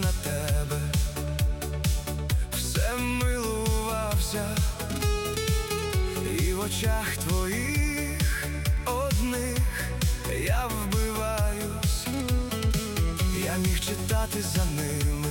на тебе, все милувався, і в очах твоїх одних я вбиваюсь. Я міг читати за ними,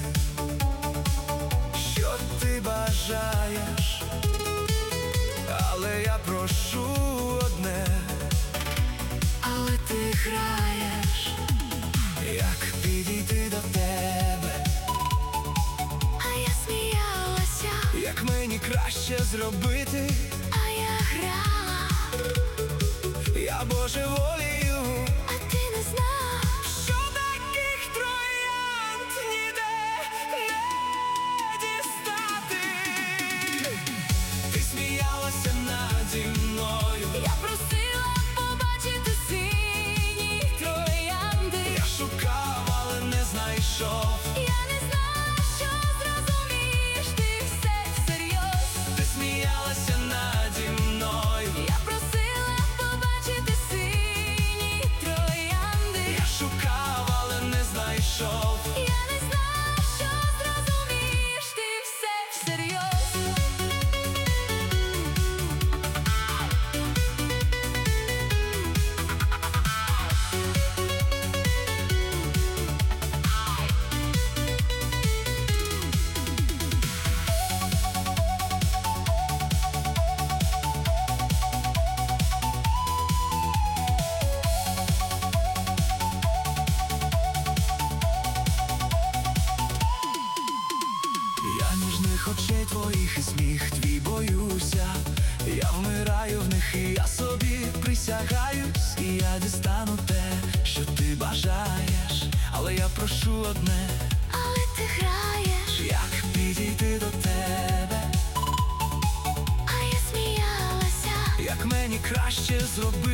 що ти бажаєш, але я прошу одне, але ти граєш. як підійти до тебе, А я сміялася, як мені краще зробити, а я грала, я божеволію, а ти не знав, що таких троянд ніде не дістати. Ти сміялася наді мною, я просила побачити сині троянди. я шукав, але не знайшов. Я не знала, що зрозумієш ти все всерйоз. Ти сміялася наді мною, Я просила побачити сині троянди. я шукав, але не знайшов. Я не знала, що зрозумієш ти все всерйоз. Я ніжних очей твоїх і сміх твій боюся, я вмираю в них, і я собі присягаюсь, і я дістану те, що ти бажаєш, але я прошу одне, Але ти граєш, як підійти до тебе, а я сміялася, як мені краще зробити.